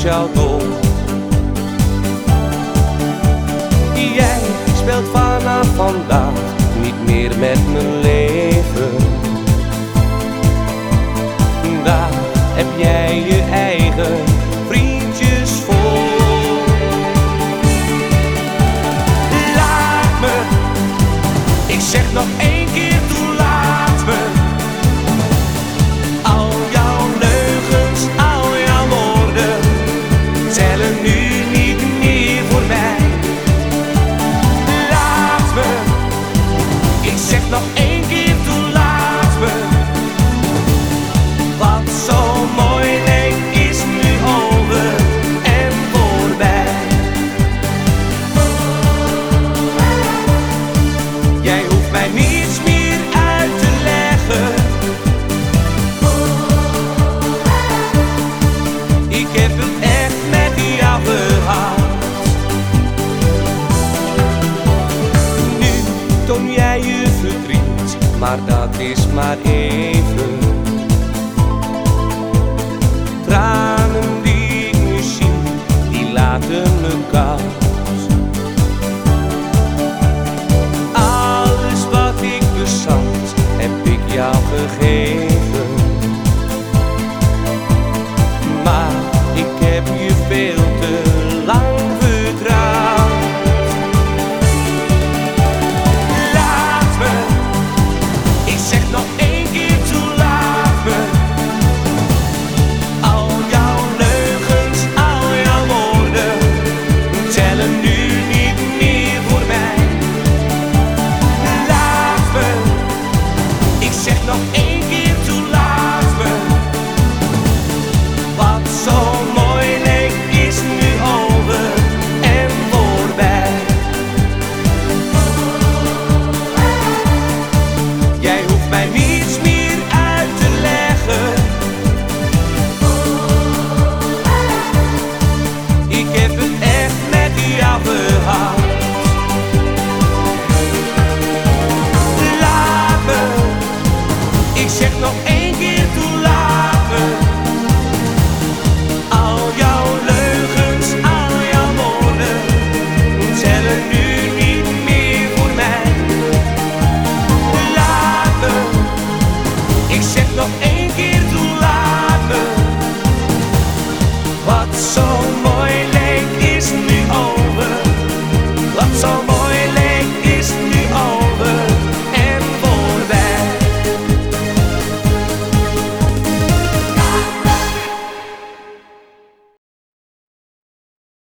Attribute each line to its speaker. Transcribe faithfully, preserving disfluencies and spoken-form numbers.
Speaker 1: jou dol. Jij speelt vanaf vandaag niet meer met mijn leven. Daar heb jij je eigen vriendjes voor. Laat me, ik zeg nog één keer toe, laat me. Al jouw leugens, al jouw woorden tellen nu niet meer voor mij. Laat me, ik zeg nog één keer toe, laat me. Wat zo mooi leek is nu over en voorbij. Jij hoeft mij niets meer uit te leggen. Ik heb het echt met jou gehad. Nu toon jij je verdriet, maar dat is maar even. Tranen die ik nu zie, die laten me koud. Alles wat ik bezat, heb ik jou gegeven. Maar ik heb je veel te lang vertrouwd. Laat me, ik zeg nog één keer toe, laat me. Al jouw leugens, al jouw woorden tellen nu niet meer voor mij. Laat me, ik zeg nog één keer toe, laat me. Wat zo mooi leek is nu over en voorbij. Jij hoeft mij niets meer uit te leggen. Ik heb het echt met jou gehad. Laat me, ik zeg nog één keer toe, laat me. Al jouw leugens, al jouw woorden tellen nu niet meer voor mij. Laat me, ik zeg nog één keer toe, laat me. Wat zo mooi leek is nu over. Wat zo mooi leek